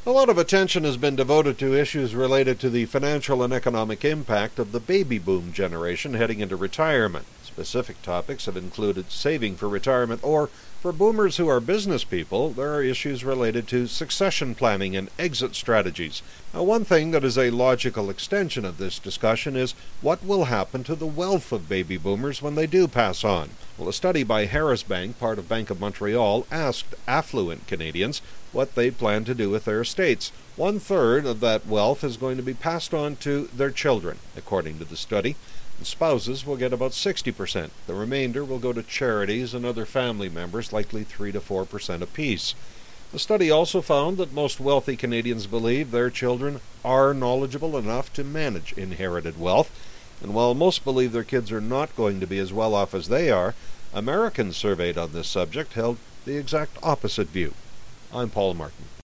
A lot of attention has been devoted to issues related to the financial and economic impact of the baby boom generation heading into retirement. Specific topics have included saving for retirement, or, for boomers who are business people, there are issues related to succession planning and exit strategies. Now, one thing that is a logical extension of this discussion is what will happen to the wealth of baby boomers when they do pass on. Well, a study by Harris Bank, part of Bank of Montreal, asked affluent Canadians what they plan to do with their estates. 1/3 of that wealth is going to be passed on to their children, according to the study. And spouses will get about 60%. The remainder will go to charities and other family members, likely 3 to 4% apiece. The study also found that most wealthy Canadians believe their children are knowledgeable enough to manage inherited wealth. And while most believe their kids are not going to be as well off as they are, Americans surveyed on this subject held the exact opposite view. I'm Paul Martin.